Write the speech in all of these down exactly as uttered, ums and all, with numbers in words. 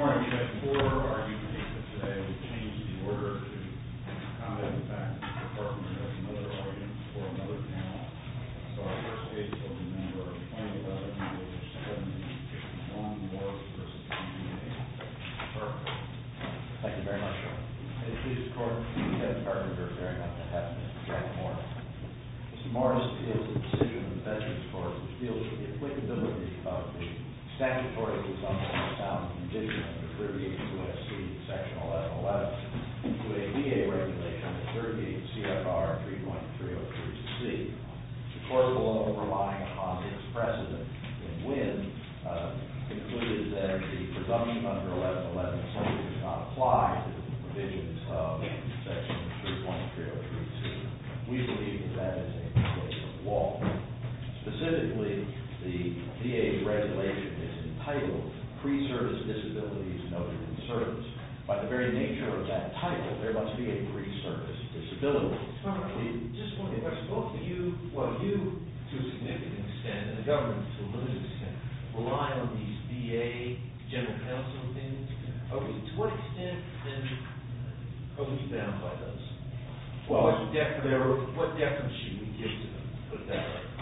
morning. We have four argument cases today. We changed the order to accommodate the fact that the department has another argument for another panel. So our first case will be number twenty eleven, seventeen fifty-one, Morris versus D B A. Perfect. Thank you very much, sir. Hey, please, court, Kevin Carpenter, very much to have Mister Jack Morris. Mister Morris appeals the decision of the Veterans Court, which deals with the applicability of the statutory presumption of sound condition under thirty-eight U S C section eleven eleven to a V A regulation at thirty-eight C F R three point three oh three C. The court below, relying upon its precedent in Wynn, uh, concluded that the presumption under eleven eleven simply does not apply to the provisions of section three point three oh three C. We believe that that is a mistake of law. Specifically, the V A's regulation is entitled Pre-Service Disabilities Noted in Service. By the very nature of that title, there must be a pre-service disability. Uh, just one question. Both of you, well, you to a significant extent, and the government to a limited extent, rely on these V A general counsel opinions. Are we, to what extent then are we bound by those? Well, what deference, what deference should we give to them? Put it that way.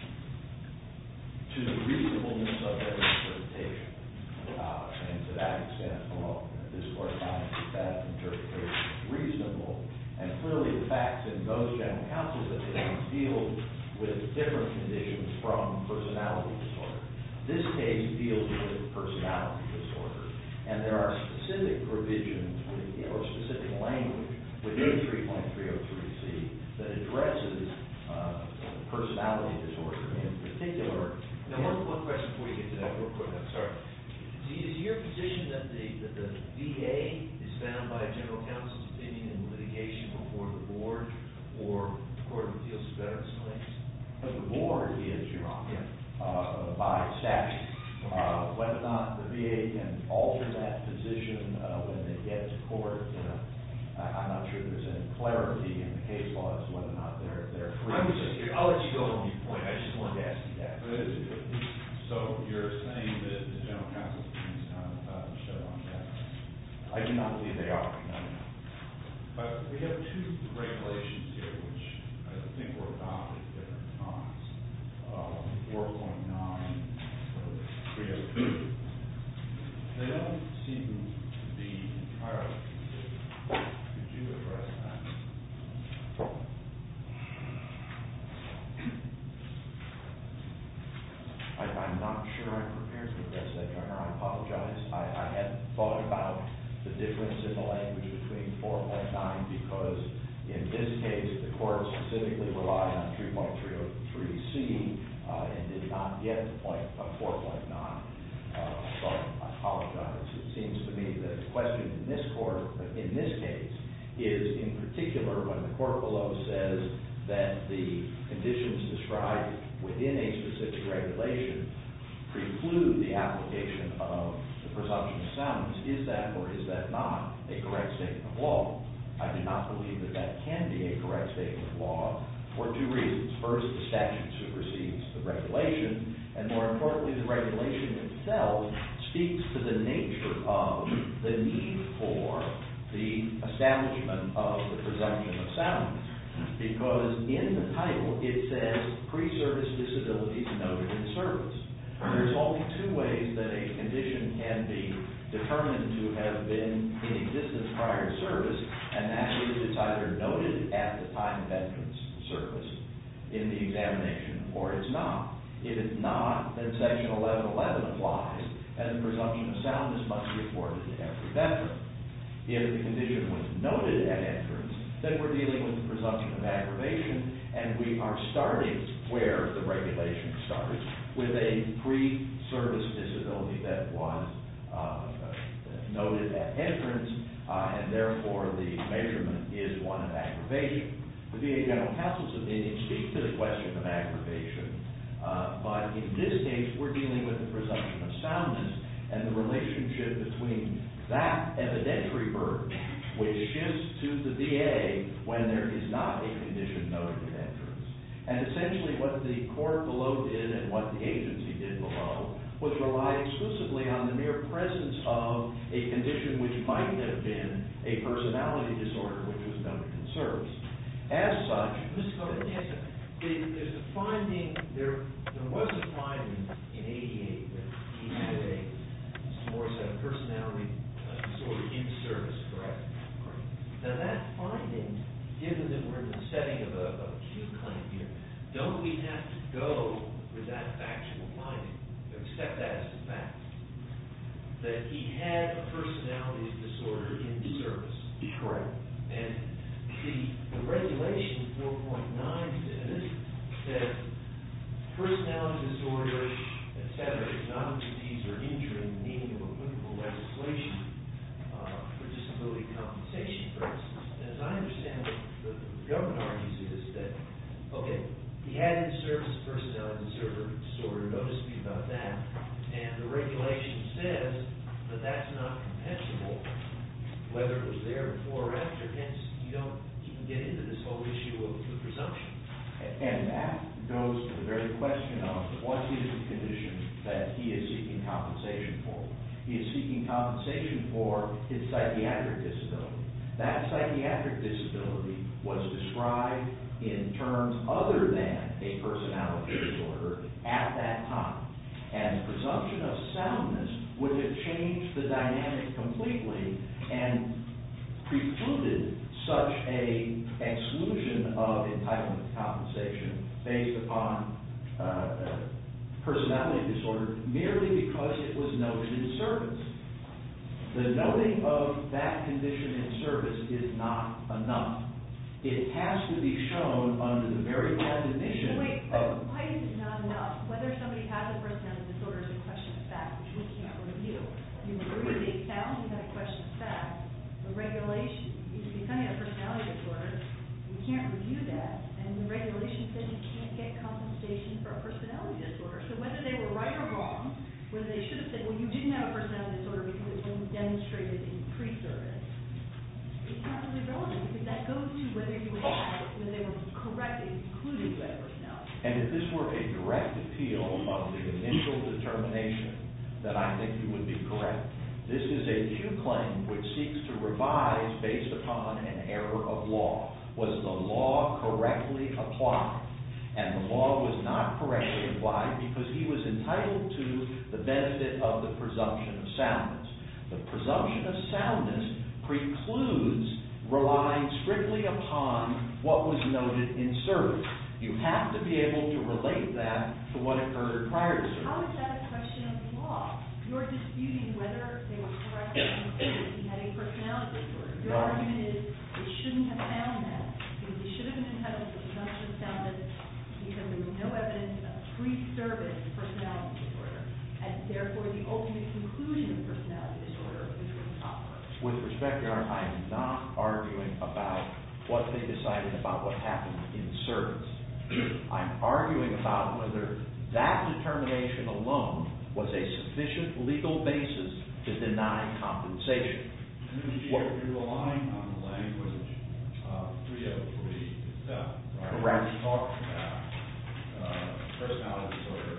To the reasonableness of their interpretation, uh, and to that extent alone, this court finds that that interpretation is reasonable, and clearly the facts in those general counsel's opinions deal with different conditions from personality disorder. This case deals with personality disorder, and there are specific provisions with, or specific language within three point three oh three C that addresses uh, personality disorder. In particular, now, one, one question before you get to that real quick. I'm sorry. Is your position that the that the V A is bound by a general counsel's opinion in litigation before the board or the Court of Appeals for Veterans Claims? But the board is, Your Honor, yeah. uh, by statute. Okay. Uh, whether or not the V A can alter that position uh, when they get to court, uh, I'm not sure there's any clarity in the case law as to whether or not they're they're free. I was just curious. I'll let you go on your point. I just wanted to ask you that. So you're saying that the general counsel is not entitled to show on that? I do not believe they are. No. But we have two regulations here, which I think were adopted at different times. Uh, four point nine, three oh two. They don't seem to be entirely consistent. Could you address that? I, I'm not sure I'm prepared to address that, Your Honor. I apologize. I, I hadn't thought about the difference in the language between four point nine because in this case the court specifically relied on three point three oh three C uh, and did not get to point uh, four point nine. Uh, so I apologize. It seems to me that the question in this court, in this case, is in particular when the court below says that the conditions described within a specific regulation preclude the application of the presumption of soundness. Is that or is that not a correct statement of law? I do not believe that that can be a correct statement of law for two reasons. First, the statute supersedes the regulation, and more importantly, the regulation itself speaks to the nature of the need for the establishment of the presumption of soundness. Because in the title it says pre-service disabilities noted in service. There's only two ways that a condition can be determined to have been in existence prior to service, and that is it's either noted at the time of entrance to service in the examination or it's not. If it's not, then section eleven eleven applies and the presumption of soundness must be afforded to every veteran. If the condition was noted at entrance, then we're dealing with the presumption of aggravation, and we are starting where the regulation starts, with a pre-service disability that was uh, noted at entrance, uh, and therefore the measurement is one of aggravation. The V A General Counsel's opinion speaks to the question of aggravation, uh, but in this case, we're dealing with the presumption of soundness and the relationship between that evidentiary burden, which shifts to the V A when there is not a condition noted at entrance. And essentially what the court below did and what the agency did below was relied exclusively on the mere presence of a condition which might have been a personality disorder which was noted in service. As such, Mister Carter, let me ask you, the- there's a finding, there, there was a finding in eighty-eight that he had a, Mister Morris had a personality uh, disorder in service, correct? Correct. Now that finding, given that we're in the setting of a, of a Q claim here, don't we have to go with that factual finding, accept that as a fact, that he had a personality disorder in service? correct. And the, the regulation four point nine, and this says, personality disorder, et cetera, is not a disease or injury in the meaning of applicable legislation uh, for disability compensation purposes. And as I understand what the, the government argues is that, okay, he had in service a personality disorder, disorder, no dispute about that, and the regulation says that that's not compensable, whether it was there before or after, hence you don't even get into this whole issue of the presumption. And that goes to the very question of what is the condition that he is seeking compensation for. He is seeking compensation for his psychiatric disability. That psychiatric disability was described in terms other than a personality disorder at that time. And the presumption of soundness would have changed the dynamic completely and precluded such a exclusion of entitlement to compensation based upon uh, personality disorder merely because it was noted in service. The noting of that condition in service is not enough. It has to be shown under the very definition Wait, of... but why is it not enough? Whether somebody has a personality disorder is a question of fact, which we can't review. You agree they found you had a question of fact. The regulation, if you found you had a personality disorder, we can't review that, and the regulation says you can't get compensation for a personality disorder. So whether they were right or wrong, whether they should have said, well, you didn't have a personality disorder because it wasn't demonstrated in pre-service, it's not really relevant because that goes to whether you had, whether they were correct in concluding you had a personality. And if this were a direct appeal of the initial determination, then I think you would be correct. This is a Q claim which seeks to revise based upon an error of law. Was the law correctly applied? And the law was not correctly applied because he was entitled to the benefit of the presumption of soundness. The presumption of soundness precludes relying strictly upon what was noted in service. You have to be able to relate that to what occurred prior to service. How is that a question of law? You're disputing whether they were correct in concluding he had a personality disorder. Your No. argument is they shouldn't have found that because they should have been entitled to the presumption of soundness because there was no evidence of pre-service personality disorder, and therefore the ultimate conclusion of personality disorder, which was proper. With respect, Your Honor, I am not arguing about what they decided about what happened in service. I'm arguing about whether that determination alone was a sufficient legal basis to deny compensation. You're, you're relying on the language of three oh three itself, right? Correct. It talks about uh, personality disorder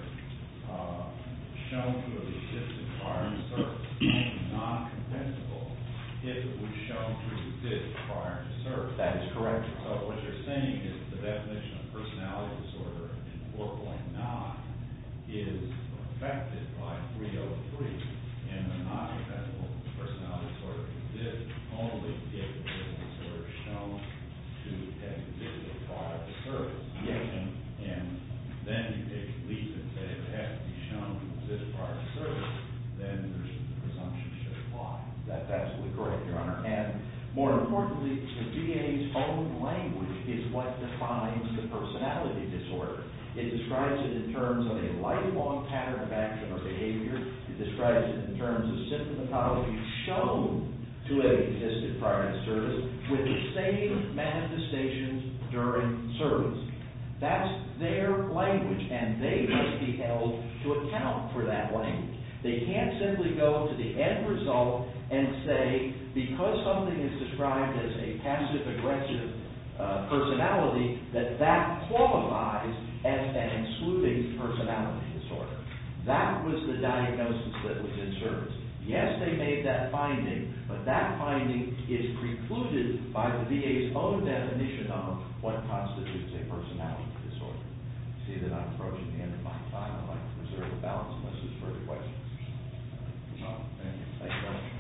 uh, shown to have existed prior to service, non-compensable if it was shown to exist prior to service. That is correct. So what you're saying is the definition of personality disorder in four point nine is affected by three oh three, and the non-compensable personality disorder exists only if the personal disorder is shown to have existed prior to service. Yes. And, and then you take a leap and say if it has to be shown to exist prior to service, then there's, the presumption should apply. That's absolutely correct, Your Honor. And more importantly, the V A's own language is what defines the personality disorder. It describes it in terms of a lifelong pattern of action or behavior. It describes it in terms of symptomatology shown to have existed prior to service with the same manifestations during service. That's their language, and they must be held to account for that language. They can't simply go to the end result and say, because something is described as a passive-aggressive uh, personality, that that qualifies as an excluding personality disorder. That was the diagnosis that was in service. Yes, they made that finding, but that finding is precluded by the V A's own definition of what constitutes a personality disorder. See that I'm approaching the end of my time. I'd like to reserve the balance unless there's further questions. No, thank you. Thank you very much.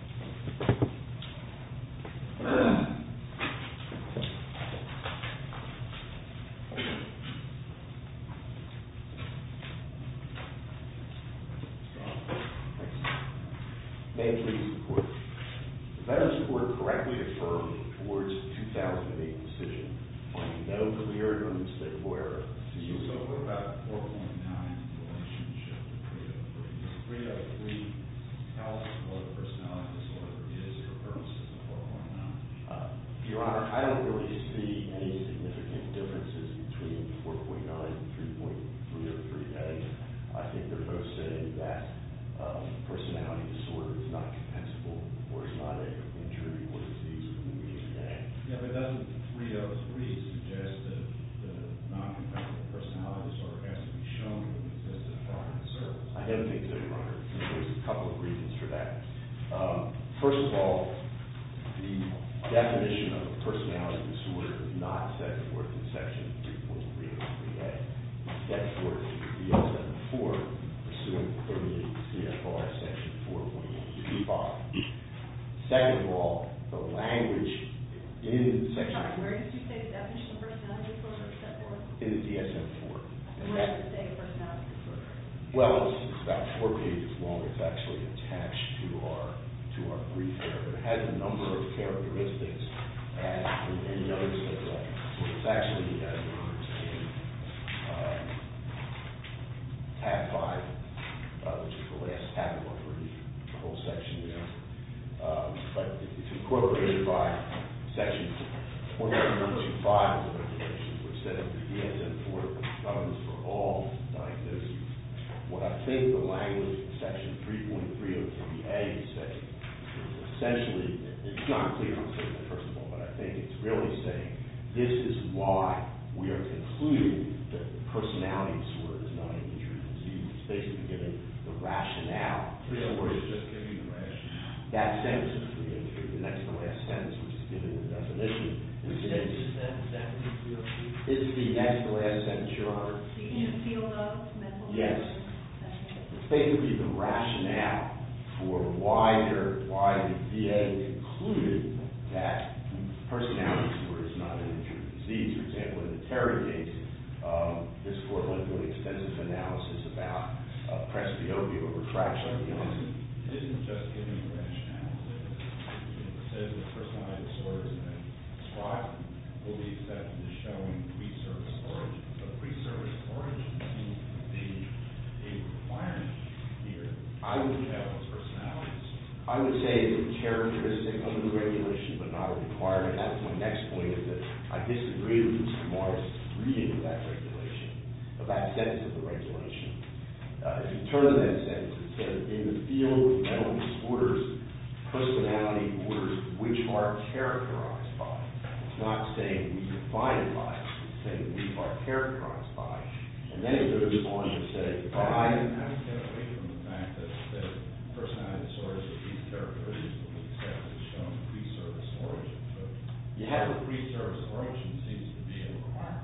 May it please the Court. The Veterans Court correctly affirmed the Board's two thousand eight decision, finding no clear and unmistakable error. So, so what about four point nine relationship to three oh three? Does three oh three tell us what a personality disorder is for purposes of four point nine? Uh, Your Honor, I don't really see any significant differences between four point nine and three point three oh three A. I think they're both saying that um, personality disorder is not compensable or is not an injury or disease within the meaning of the act. Yeah, but doesn't three oh three suggest that the non-compensable personality disorder has to be shown to have existed prior to service? I don't think so, Your Honor. There's a couple of reasons for that. Um, first of all, the definition of a personality disorder is not set forth in Section three point three oh three A. It's set forth in the D S M four, pursuant to thirty-eight C F R Section four point two five. Second of all, the language in Section... Sorry, where did you say the definition of personality disorder is set forth? In the D S M four. And where does it say personality disorder? Well, it's, it's about four pages long. It's actually attached to our to our brief here, but it has a number of characteristics as in any other psychiatric disorder. It's actually uh, in uh, tab five, uh, which is the last tab of our brief, the whole section there. Um, but it, it's incorporated by Section one one two five of the regulations, which says that the D S M four governs for all diagnoses. What I think the language in Section three point three oh three A is saying is essentially, it's not clear, I'm saying that first of all, but I think it's really saying this is why we are concluding that personality disorder is not an injury disease. It's basically giving the rationale. three oh three is just giving the rationale. That sentence is three oh three. The next to last sentence, which is giving the definition, Which sentence is that exactly in three oh three? it's the next to last sentence, Your Honor. In the field of mental Yes. disorders. It's basically the rationale for why there, why the V A concluded that personality disorder is not an injury disease. For example, in the Terry case, um, this court went through an extensive analysis about uh, presbyopia or refraction. It isn't, it isn't just giving the rationale. It says that personality disorders that describe them will be accepted as showing pre-service origin. But pre-service origin seems to be a requirement here. I would have a personality disorder. I would say it's a characteristic under the regulation, but not a requirement. That's my next point, is that I disagree with Mister Morris' reading of that regulation, of that sentence of the regulation. Uh, if you turn to that sentence, it says, in the field of mental disorders, personality disorders which are characterized by. It's not saying we define it by, it's saying we are characterized by. And then it goes on to say, by... How do you get away from the fact that, that personality disorders with these characteristics will be accepted as showing pre-service origin? But You have the pre-service origin seems to be a requirement.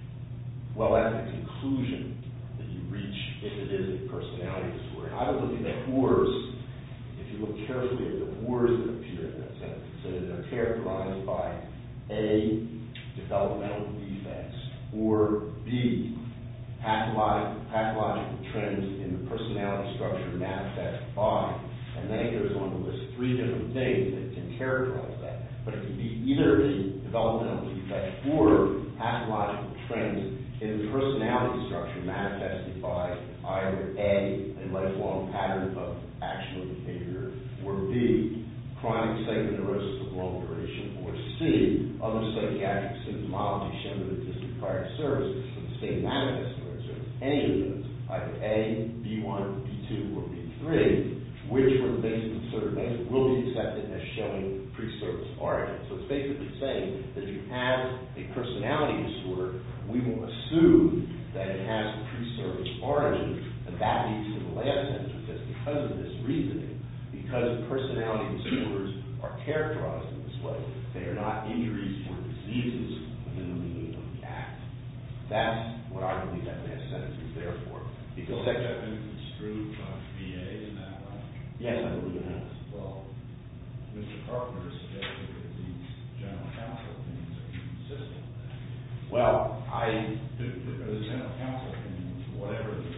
Well, that's the conclusion that you reach if it is a personality disorder. I would look at the words, if you look carefully at the words that appear in that sentence, it says they're characterized by A, developmental defects, or B, pathological, pathological trends in the personality structure manifest by, and then it goes on to list three different things that can characterize that. But it can be either a developmental defect or pathological trends in the personality structure manifested by either A, a lifelong pattern of action or behavior, or B, chronic psychoneurosis of long duration, or C, other psychiatric symptomology shown that existed prior to service with the same manifest during service. Any of those, either A, B one, B two, or B three, which were the basis of certain measures, will be accepted as showing pre-service origin. So it's basically saying that if you have a personality disorder, we will assume that it has a pre-service origin, and that leads to the last sentence, which says, because of this reasoning, because personality disorders are characterized in this way, they are not injuries or diseases within the meaning of the Act. That's what I believe that last sentence is there for. Because So section, has that been construed by V A in that way? yes, I believe it has. Well, Mister Carpenter suggested that these general counsel opinions are inconsistent with that. Well, I, The, the, the general counsel opinions, whatever the,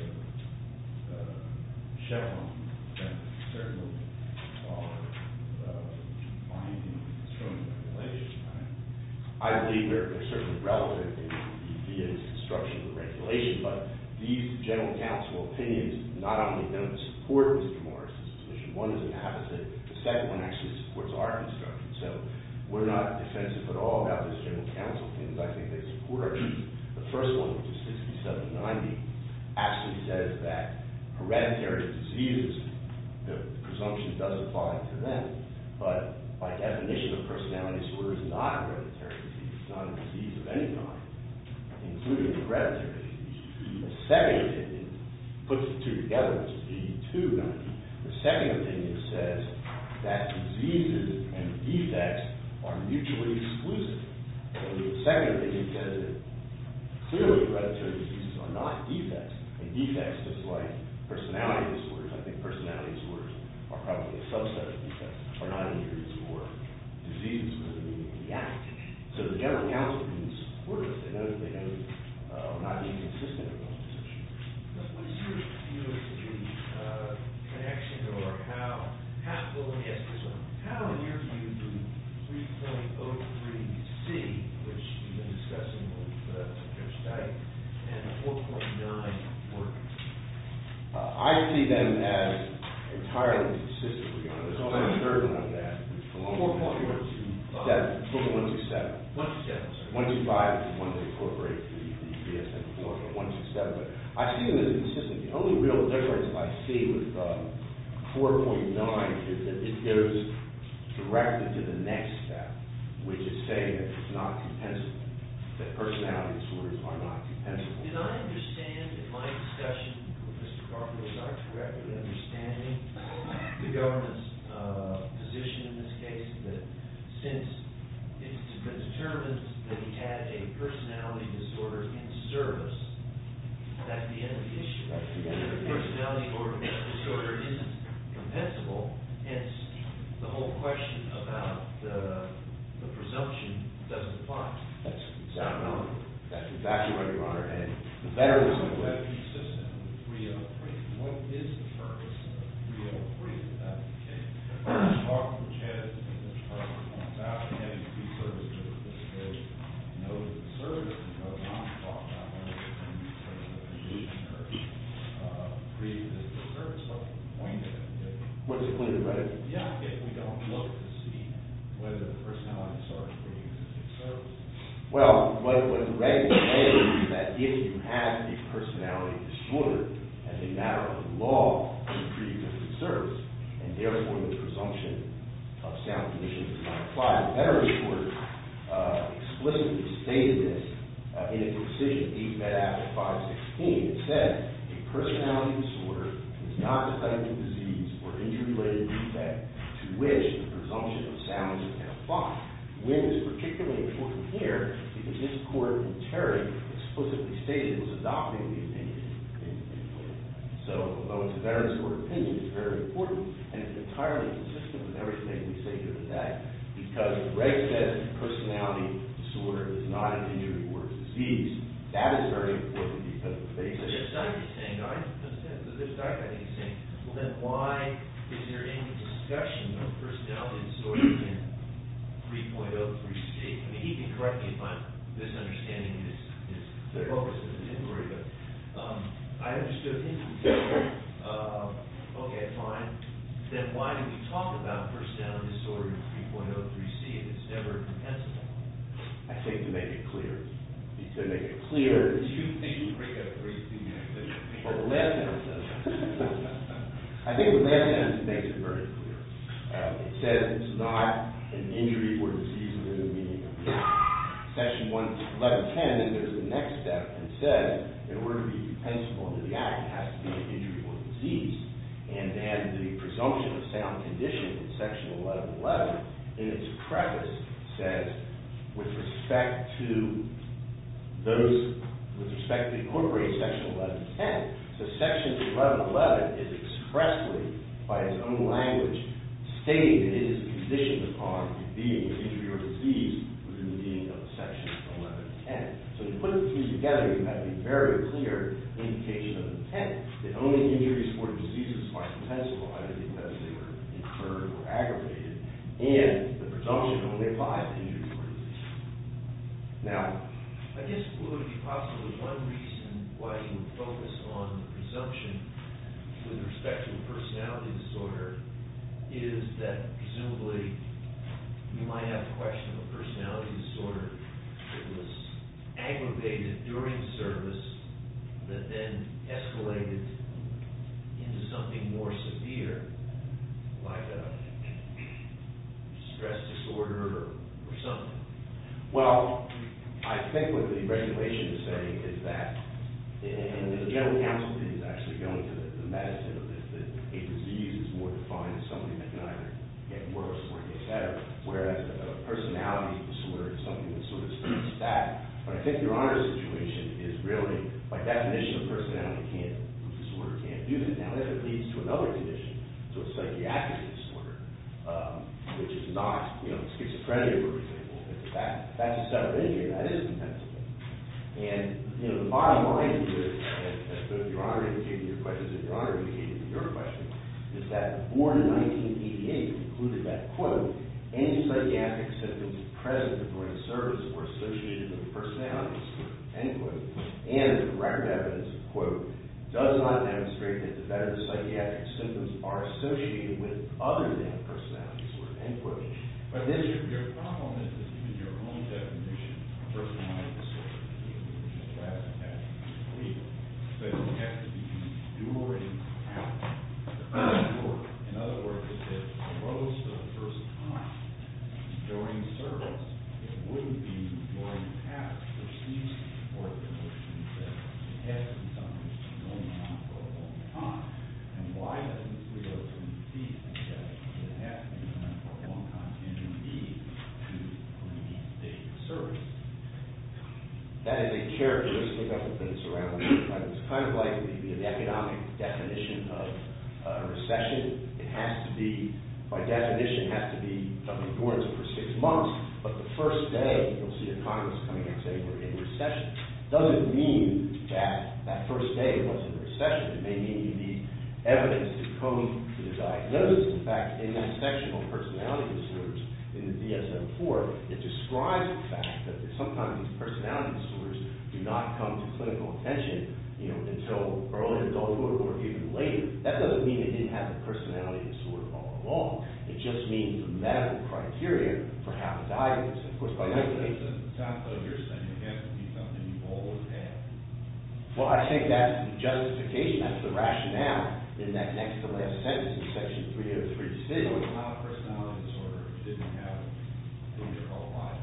uh, Chevron, then certainly are, uh, binding constraining regulation, right? I believe they're, they're certainly relevant in the V A's construction of the regulation, but these general counsel opinions not only don't support Mister Morris's position, one is an opposite, the second one actually supports our construction. So we're not defensive at all about this general counsel opinions. I think they support our position. The first one, which is sixty-seven ninety, actually says that hereditary diseases, the presumption does apply to them, but by definition, a personality disorder is not a hereditary disease. It's not a disease of any kind, including hereditary disease. The second opinion puts the two together, which is eighty-two ninety. The second opinion says that diseases and defects are mutually exclusive. So the second opinion says that clearly hereditary diseases are not defects, and defects, just like personality disorders, I think personality disorders are probably a subset of defects, are not injuries or diseases within the meaning of the Act. So the general counsel can support us. They know they know uh, not being consistent with those positions. What is your view as to the uh, connection or how, how, well, let me ask this one. How, in your view, do three point oh three C, which we've been discussing with uh, Judge Dyke, and four point nine work? Uh, I see them as entirely consistent. There's only a third one of that, which belongs Four to point one two five. seven. Four point one two seven. One two seven, sorry. One two five is the one that incorporates the, the D S M four, but one two seven. But I see them as consistent. The only real difference I see with um, four point nine is that it goes directly to the next step, which is saying that it's not compensable, that personality disorders are not compensable. Did I understand in my discussion with Mister Carpenter, was I correctly understanding the government's uh, position in this case, that since it's been determined that he had a personality disorder in service, that's the end of the issue? That's the end of the The issue. personality or- disorder isn't compensable, hence the whole question about the, the presumption doesn't apply. That's exactly right. That's exactly right, Your Honor. And the veterans How is would that consistent with three oh three? What is the purpose of three oh three if that's the case? Talk, which has, as Mister Carpenter points out, having pre-service disability noted in the service and goes on to talk about whether it's a new service condition or uh, pre-existing service. What's the point of it? If, What's the point of the right? yeah, if we don't look to see whether the personality disorder is pre-existing service. Well, what, what the regs say is that if you have a personality disorder as a matter of law in pre-existing service, and therefore the presumption of sound condition does not apply, the Veterans Court uh, explicitly stated this uh, in its decision, eight Med Act five sixteen. It said a personality disorder is not the type of disease or injury-related defect to which the presumption of soundness can apply. When is particularly important here because this court in Terry explicitly stated it was adopting the opinion in, in Wynn. So, although it's a Veterans Court opinion, it's very important and it's entirely consistent with everything we say here today. Because the reg says personality disorder is not an injury or a disease. That is very important because the basis. This Dyke is saying, I understand, so this Dyke, I think, is saying, well, then why is there any discussion of personality disorder in three point oh three C? I mean, he can correct me if I'm misunderstanding his, his Sure. focus of his inquiry, but um, I understood him to say, uh, okay, fine, then why do we talk about personality disorder in three point oh three C if it's never compensable? I think to make it clear. To make it clear. You think you break up three C? Well, the last sentence says, I think the last sentence makes it very clear. Uh, it says it's not an injury or disease within the meaning of the Act. Section one eleven ten then goes to the next step and says, in order to be compensable under the Act, it has to be an injury or disease. And then the presumption of sound condition in Section eleven eleven, in its preface, says, with respect to those, with respect to incorporating Section eleven ten. So Section eleven eleven is expressly, by its own language, stating that it is conditioned upon it being an injury or disease within the meaning of Section eleven ten. So you put the three together, you have a very clear indication of intent that only injuries or diseases are compensable, either because they were incurred or aggravated, and the presumption only applies to injuries or diseases. Now, I guess would it be possible that one reason why you would focus on the presumption with respect to a personality disorder is that presumably you might have a question of a personality disorder that was aggravated during service that then escalated into something more severe, like a stress disorder or, or something. well, I think what the regulation is saying is that, and the general counsel is actually going to the, the medicine of this, that a disease is more defined as something that can either get worse or get better, whereas a personality disorder is something that sort of stays static. But I think Your Honor's situation is really, by definition, a personality can't, disorder can't do that. Now, if it leads to another condition, to a psychiatric disorder, um, which is not, you know, schizophrenia, for example, That, that's a separate injury, that is compensable. And, you know, the bottom line here, as, as both Your Honor indicated in your questions and Your Honor indicated in your question, is that the board in nineteen eighty-eight concluded that, quote, any psychiatric symptoms present during service were associated with a personality disorder, end quote, and the record evidence, quote, does not demonstrate that the veteran's psychiatric symptoms are associated with other than a personality disorder, end quote. But this, your, your problem is that in your own definition of personality disorder, which is last attached to the week, says it has to be enduring habit. In other words, if it arose for the first time during service, it wouldn't be enduring habit, which seems to support the notion that it has to be something that's been going on for a long time. And why doesn't three oh three C suggest that it has to be done for a long time and indeed to pre-date service? That is a characteristic of the things around it. It's kind of like the, the economic definition of uh, a recession. It has to be, by definition, has to be of endurance for six months. But the first day, you'll see a Congress coming and saying we're in recession. Doesn't mean that that first day wasn't a recession. It may mean you need evidence to come to the diagnosis. In fact, in that section on personality disorders in the D S M four, it describes the fact that sometimes these personality disorders do not come to clinical attention, you know, until early adulthood or even later. That doesn't mean they didn't have the personality disorder all along. It just means the medical criteria for how to diagnose it. Of course, by nineteen eighty, It sounds like you're saying it has to be something you've always had. well, I think that's the justification, that's the rationale in that next to last sentence in section three oh three C. So it's not a personality disorder if you didn't have it in your whole life.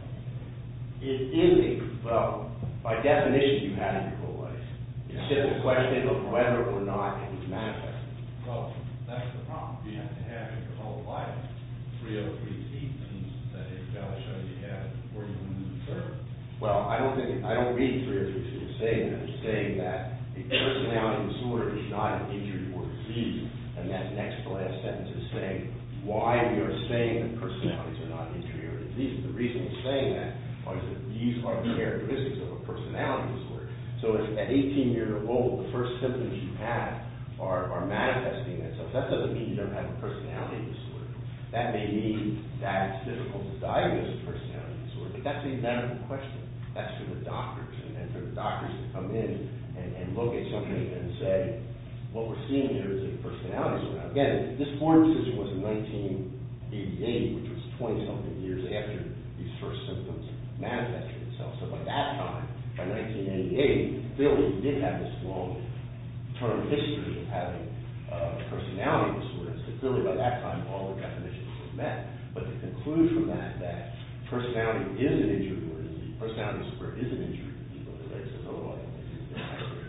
It is a, well, by definition, you had it your whole life. It's just a question of whether or not it was manifested. Well, that's the problem. You have to have it your whole life. three oh three C seems to say you've got to show you had it before you went into service. Well, I don't think, I don't read three oh three C as saying that. It's saying that a personality disorder is not an injury or disease. And that next to last sentence is saying why we are saying that personalities are not injury or disease. The reason we're saying that is that these are the characteristics of a personality disorder. So if at eighteen years old, the first symptoms you have are, are manifesting themselves, that doesn't mean you don't have a personality disorder. That may mean that it's difficult to diagnose a personality disorder, but that's a medical question. That's for the doctors, and, and for the doctors to come in and, and look at something and say, what we're seeing here is a personality disorder. Now, again, this board decision was in nineteen eighty-eight, which was twenty-something years after these first symptoms manifested itself. So by that time, by nineteen eighty-eight, clearly you did have this long-term history of having uh, personality disorders. So clearly by that time, all the definitions were met. But to conclude from that, that personality is an injury or disease, personality disorder is an injury or disease, but the reg says otherwise, I think is inaccurate.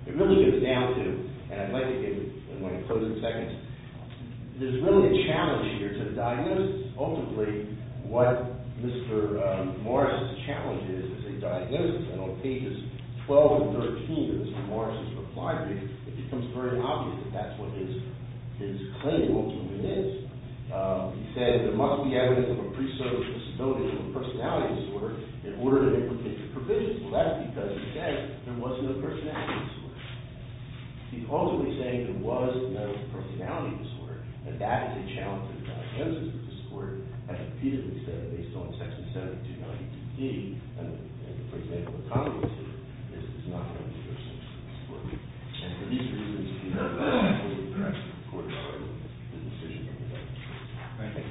It really gets down to, and I'd like to give, in my closing seconds, there's really a challenge here to the diagnosis. Ultimately, what Mister Um, Morris's challenge is, is a diagnosis, and on pages twelve and thirteen of Mister Morris's reply brief, it becomes very obvious that that's what his, his claim ultimately is. Uh, he said there must be evidence of a pre-service disability from a personality disorder in order to implicate the provisions. Well, that's because he says there was no personality disorder. He's ultimately saying there was no personality disorder, and that is a challenge to the diagnosis that this court has repeatedly said, based on Section seventy-two ninety-two D, and, and for example, the Congress is, is not going to be jurisdiction of this court. And for these reasons, we have fully addressed the court of the decision of the government. Thank you.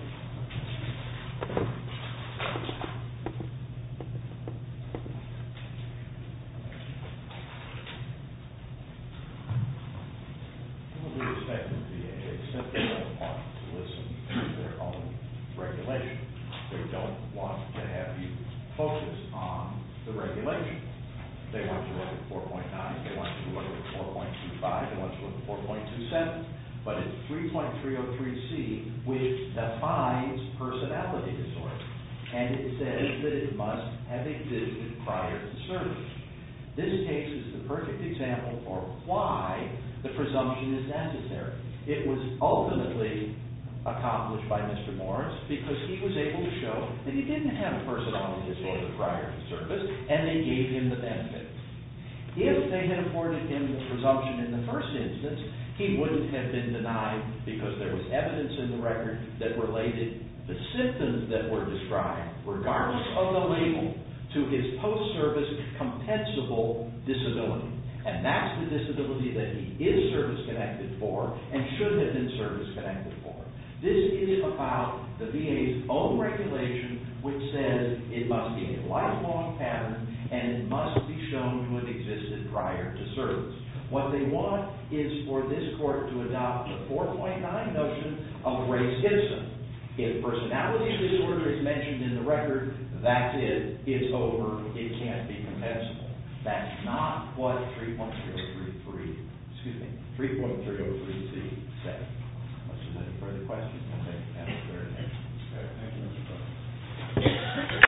With due respect to the V A, they simply don't want to listen to their own regulation. They don't want to have you focus on the regulation. They want you to look at four point nine, they want you to look at four point two five, they want you to look at four point two seven. But it's three point three oh three C which defines personality disorder. And it says that it must have existed prior to service. This case is the perfect example for why the presumption is necessary. It was ultimately accomplished by Mister Morris because he was able to show that he didn't have a personality disorder prior to service, and they gave him the benefit. If they had afforded him the presumption in the first instance, he wouldn't have been denied because there was evidence in the record that related the symptoms that were described, regardless of the label, to his post-service compensable disability. And that's the disability that he is service-connected for and should have been service-connected for. This is about the V A's own regulation, which says it must be a lifelong pattern and it must be shown to have existed prior to service. What they want is for this court to adopt the four point nine notion of res ipsa. If personality disorder is mentioned in the record, that's it. It's over. It can't be compensable. That's not what three point three oh three three, excuse me, three point three oh three C says. Unless there's any further questions, I think that's fair. Okay, thank you, Mister President.